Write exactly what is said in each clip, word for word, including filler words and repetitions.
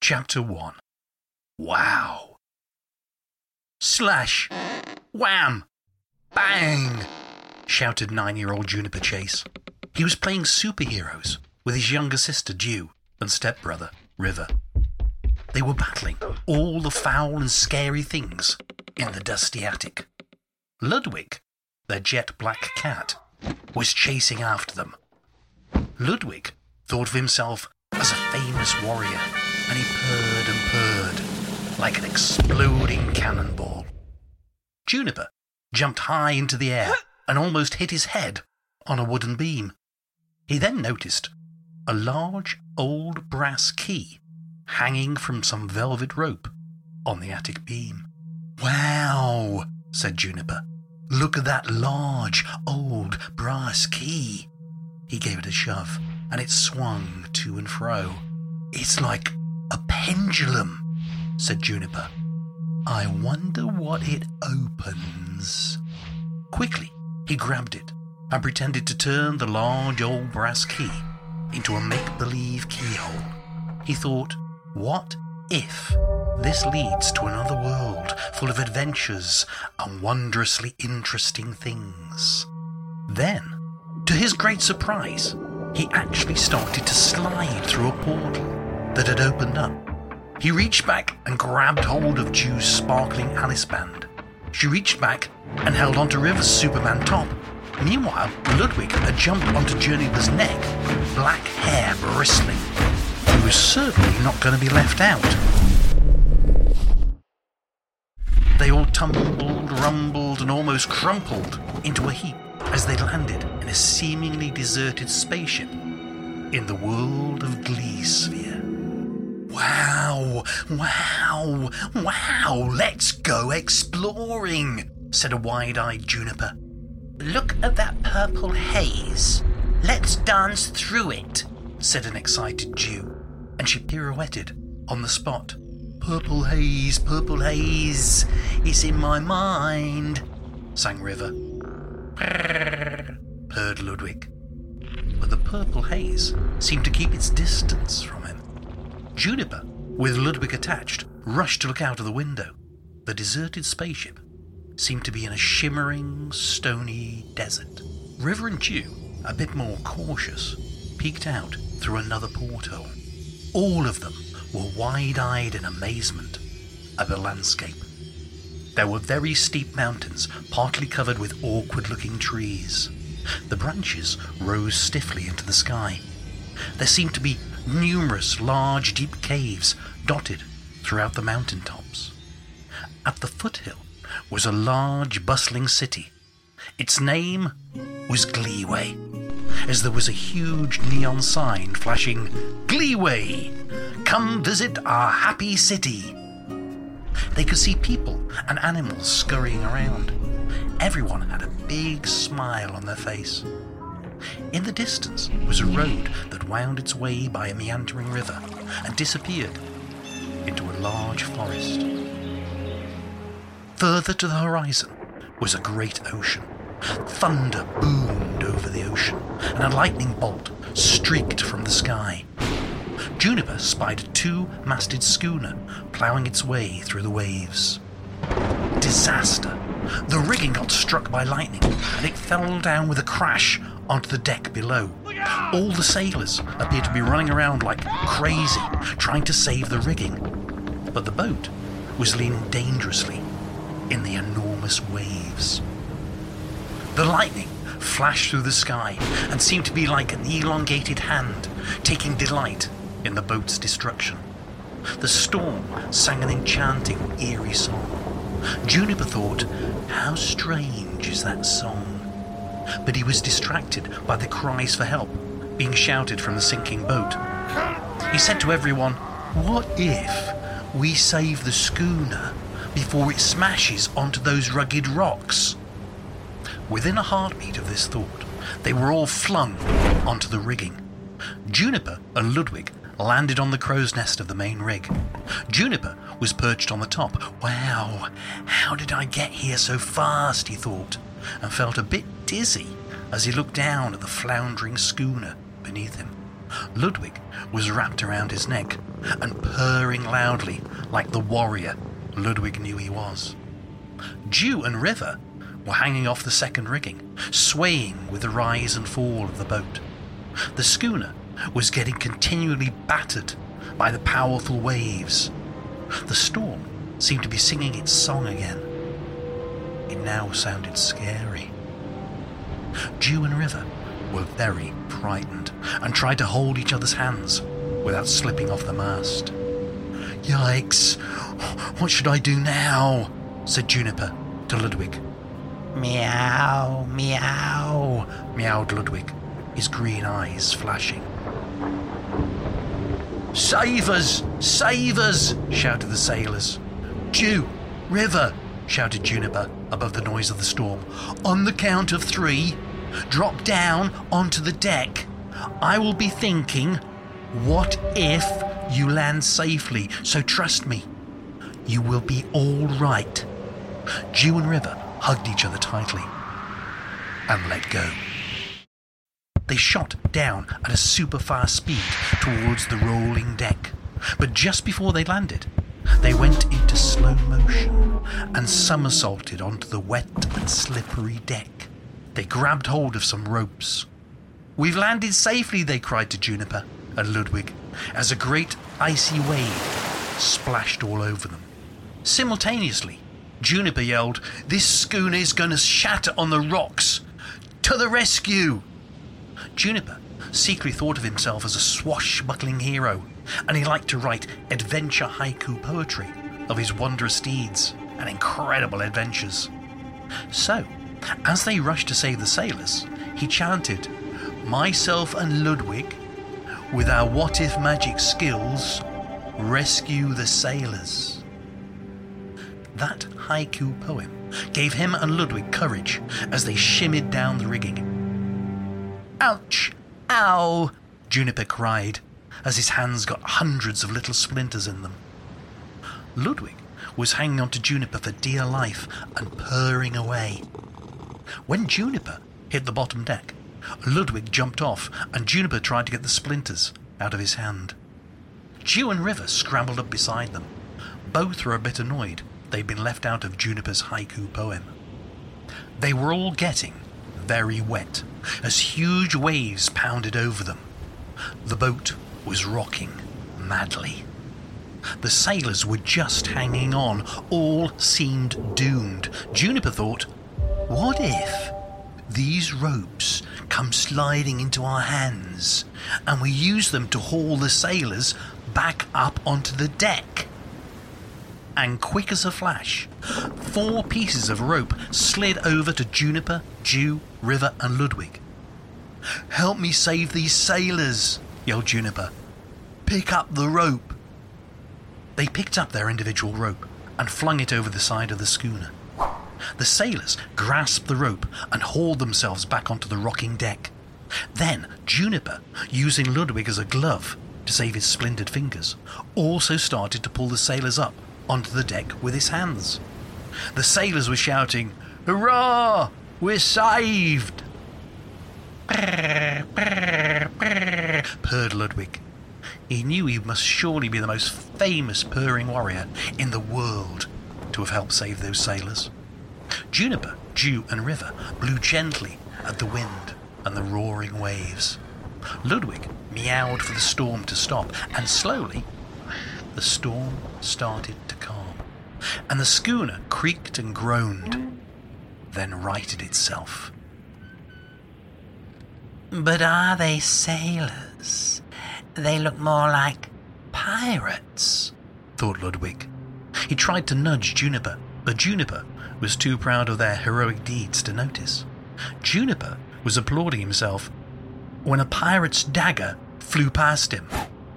Chapter one. Wow. Slash! Wham! Bang! Shouted nine-year-old Juniper Chase. He was playing superheroes with his younger sister Dew and stepbrother River. They were battling all the foul and scary things in the dusty attic. Ludwig, their jet-black cat, was chasing after them. Ludwig thought of himself as a famous warrior, and he purred and purred like an exploding cannonball. Juniper jumped high into the air and almost hit his head on a wooden beam. He then noticed a large old brass key hanging from some velvet rope on the attic beam. "Wow," said Juniper. "Look at that large old brass key." He gave it a shove, and it swung to and fro. "It's like a pendulum," said Juniper. "I wonder what it opens." Quickly, he grabbed it and pretended to turn the large old brass key into a make-believe keyhole. He thought, what if this leads to another world full of adventures and wondrously interesting things? Then, to his great surprise, he actually started to slide through a portal that had opened up. He reached back and grabbed hold of Dew's sparkling Alice band. She reached back and held onto River's Superman top. Meanwhile, Ludwig had jumped onto Juniper's neck, black hair bristling. He was certainly not going to be left out. They all tumbled, rumbled, and almost crumpled into a heap as they landed in a seemingly deserted spaceship in the world of Gleesphere. "Wow, wow, wow, let's go exploring," said a wide-eyed Juniper. "Look at that purple haze. Let's dance through it," said an excited Dew, and she pirouetted on the spot. "Purple haze, purple haze, it's in my mind," sang River. Purred Ludwig. But the purple haze seemed to keep its distance from him. Juniper, with Ludwig attached, rushed to look out of the window. The deserted spaceship seemed to be in a shimmering, stony desert. River and Dew, a bit more cautious, peeked out through another porthole. All of them were wide-eyed in amazement at the landscape. There were very steep mountains, partly covered with awkward-looking trees. The branches rose stiffly into the sky. There seemed to be numerous large, deep caves dotted throughout the mountain tops. At the foothill was a large, bustling city. Its name was Gleeway, as there was a huge neon sign flashing, "Gleeway! Come visit our happy city." They could see people and animals scurrying around. Everyone had a big smile on their face. In the distance was a road that wound its way by a meandering river and disappeared into a large forest. Further to the horizon was a great ocean. Thunder boomed over the ocean, and a lightning bolt streaked from the sky. Juniper spied a two-masted schooner ploughing its way through the waves. Disaster! The rigging got struck by lightning, and it fell down with a crash onto the deck below. All the sailors appeared to be running around like crazy, trying to save the rigging. But the boat was leaning dangerously in the enormous waves. The lightning flashed through the sky and seemed to be like an elongated hand, taking delight in the boat's destruction. The storm sang an enchanting, eerie song. Juniper thought, how strange is that song? But he was distracted by the cries for help being shouted from the sinking boat. He said to everyone, "What if we save the schooner before it smashes onto those rugged rocks?" Within a heartbeat of this thought, they were all flung onto the rigging. Juniper and Ludwig landed on the crow's nest of the main rig. Juniper was perched on the top. "Wow, how did I get here so fast?" he thought, and felt a bit dizzy as he looked down at the floundering schooner beneath him. Ludwig was wrapped around his neck and purring loudly like the warrior Ludwig knew he was. Dew and River were hanging off the second rigging, swaying with the rise and fall of the boat. The schooner was getting continually battered by the powerful waves. The storm seemed to be singing its song again. It now sounded scary. Dew and River were very frightened and tried to hold each other's hands without slipping off the mast. "Yikes! What should I do now?" said Juniper to Ludwig. "Meow, meow," meowed Ludwig, his green eyes flashing. "Save us! Save us!" shouted the sailors. "Dew! River!" shouted Juniper above the noise of the storm. "On the count of three, drop down onto the deck. I will be thinking, what if you land safely, so trust me. You will be all right." Dew and River hugged each other tightly and let go. They shot down at a super fast speed towards the rolling deck, but just before they landed, they went into slow motion and somersaulted onto the wet and slippery deck. They grabbed hold of some ropes. "We've landed safely," they cried to Juniper and Ludwig as a great icy wave splashed all over them. Simultaneously, Juniper yelled, "This schooner is going to shatter on the rocks! To the rescue!" Juniper secretly thought of himself as a swashbuckling hero, and he liked to write adventure haiku poetry of his wondrous deeds and incredible adventures. So, as they rushed to save the sailors, he chanted, "Myself and Ludwig, with our what-if magic skills, rescue the sailors." That haiku poem gave him and Ludwig courage as they shimmied down the rigging. "Ouch! Ow!" Juniper cried as his hands got hundreds of little splinters in them. Ludwig was hanging on to Juniper for dear life and purring away. When Juniper hit the bottom deck, Ludwig jumped off and Juniper tried to get the splinters out of his hand. Dew and River scrambled up beside them. Both were a bit annoyed they'd been left out of Juniper's haiku poem. They were all getting very wet as huge waves pounded over them. The boat was rocking madly. The sailors were just hanging on. All seemed doomed. Juniper thought, what if these ropes come sliding into our hands and we use them to haul the sailors back up onto the deck? And quick as a flash, four pieces of rope slid over to Juniper, Dew, River and Ludwig. "Help me save these sailors," yelled Juniper. "Pick up the rope." They picked up their individual rope and flung it over the side of the schooner. The sailors grasped the rope and hauled themselves back onto the rocking deck. Then Juniper, using Ludwig as a glove to save his splintered fingers, also started to pull the sailors up onto the deck with his hands. The sailors were shouting, "Hurrah! We're saved!" Purred Ludwig. He knew he must surely be the most famous purring warrior in the world to have helped save those sailors. Juniper, Dew and River blew gently at the wind and the roaring waves. Ludwig meowed for the storm to stop, and slowly the storm started to calm, and the schooner creaked and groaned, then righted itself. "But are they sailors? They look more like pirates," thought Ludwig. He tried to nudge Juniper, but Juniper was too proud of their heroic deeds to notice. Juniper was applauding himself when a pirate's dagger flew past him.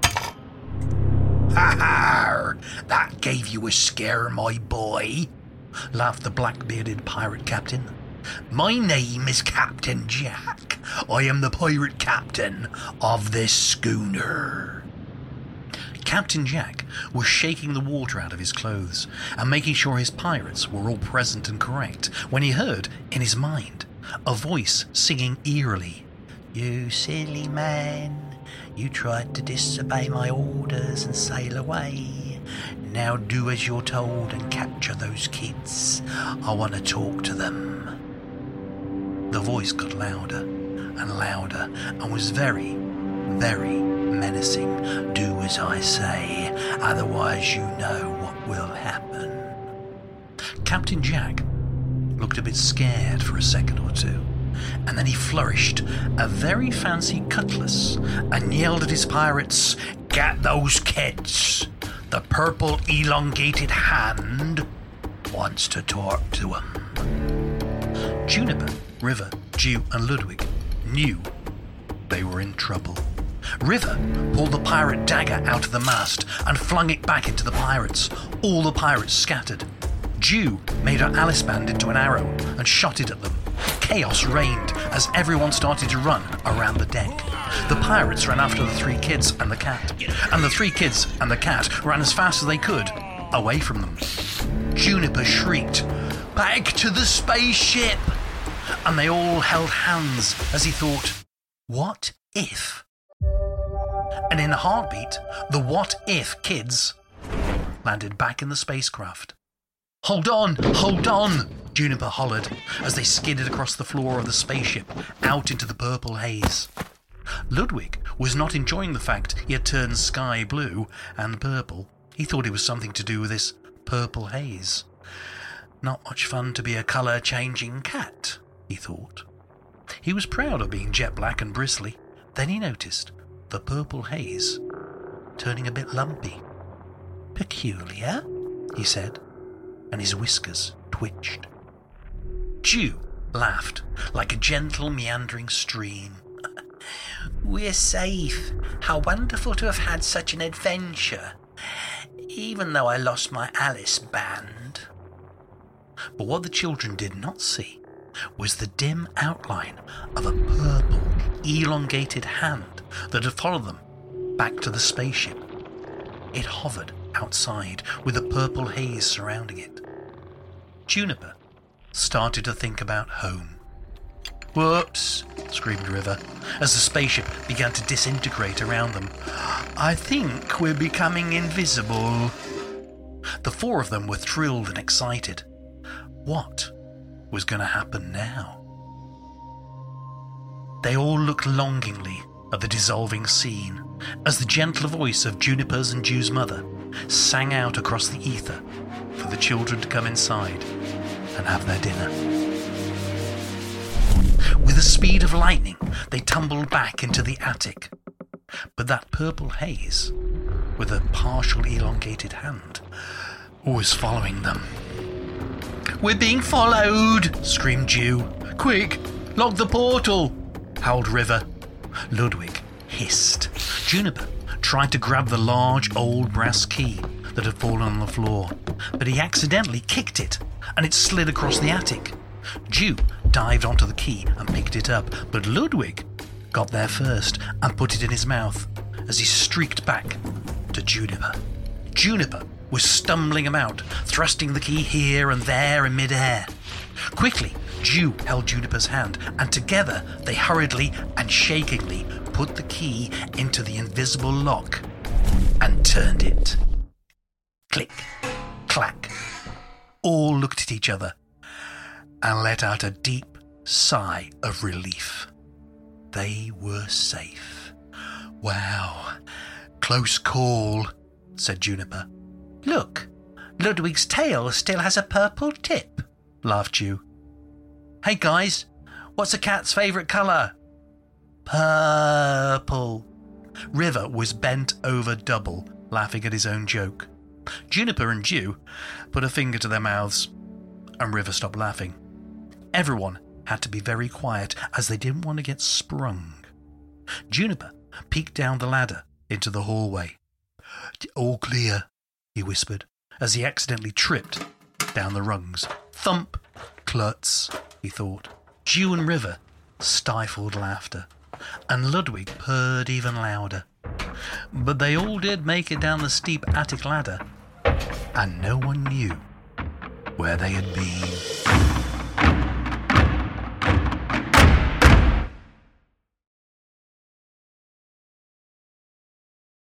"Ha ha! That gave you a scare, my boy," laughed the black-bearded pirate captain. "My name is Captain Jack. I am the pirate captain of this schooner." Captain Jack was shaking the water out of his clothes and making sure his pirates were all present and correct when he heard, in his mind, a voice singing eerily, "You silly man, You tried to disobey my orders and sail away. Now do as you're told and capture those kids. I want to talk to them. The voice got louder and louder and was very, very menacing. Do as I say, otherwise you know what will happen. Captain Jack looked a bit scared for a second or two, and then he flourished a very fancy cutlass and yelled at his pirates, "Get those kids! The purple elongated hand wants to talk to them." Juniper, River, Dew and Ludwig knew they were in trouble. River pulled the pirate dagger out of the mast and flung it back into the pirates. All the pirates scattered. Dew made her Alice band into an arrow and shot it at them. Chaos reigned as everyone started to run around the deck. The pirates ran after the three kids and the cat, and the three kids and the cat ran as fast as they could away from them. Juniper shrieked, "Back to the spaceship!" And they all held hands as he thought, what if? And in a heartbeat, the what if kids landed back in the spacecraft. "Hold on, hold on," Juniper hollered as they skidded across the floor of the spaceship out into the purple haze. Ludwig was not enjoying the fact he had turned sky blue and purple. He thought it was something to do with this purple haze. Not much fun to be a colour-changing cat, he thought. He was proud of being jet black and bristly. Then he noticed the purple haze turning a bit lumpy. "Peculiar," he said, and his whiskers twitched. Dew laughed like a gentle meandering stream. "We're safe. How wonderful to have had such an adventure, even though I lost my Alice band." But what the children did not see was the dim outline of a purple, elongated hand that had followed them back to the spaceship. It hovered outside with a purple haze surrounding it. Juniper started to think about home. "Whoops," screamed River as the spaceship began to disintegrate around them. "I think we're becoming invisible." The four of them were thrilled and excited. What was going to happen now? They all looked longingly at the dissolving scene as the gentle voice of Juniper's and Dew's mother sang out across the ether for the children to come inside and have their dinner. With the speed of lightning, they tumbled back into the attic. But that purple haze, with a partial elongated hand, was following them. "We're being followed!" screamed Dew. "Quick, lock the portal!" howled River. Ludwig hissed. Juniper tried to grab the large old brass key that had fallen on the floor, but he accidentally kicked it, and it slid across the attic. Dew dived onto the key and picked it up, but Ludwig got there first and put it in his mouth as he streaked back to Juniper. Juniper was stumbling about, thrusting the key here and there in mid-air. Quickly, Dew held Juniper's hand, and together they hurriedly and shakingly put the key into the invisible lock and turned it. Click, clack. All looked at each other and let out a deep sigh of relief. They were safe. "Wow, close call," said Juniper. "Look, Ludwig's tail still has a purple tip," laughed Dew. "Hey guys, what's a cat's favourite colour?" "Purple." River was bent over double, laughing at his own joke. Juniper and Dew put a finger to their mouths, and River stopped laughing. Everyone had to be very quiet as they didn't want to get sprung. Juniper peeked down the ladder into the hallway. "All clear," he whispered, as he accidentally tripped down the rungs. Thump! Klutz, he thought. Dew and River stifled laughter, and Ludwig purred even louder. But they all did make it down the steep attic ladder, and no one knew where they had been.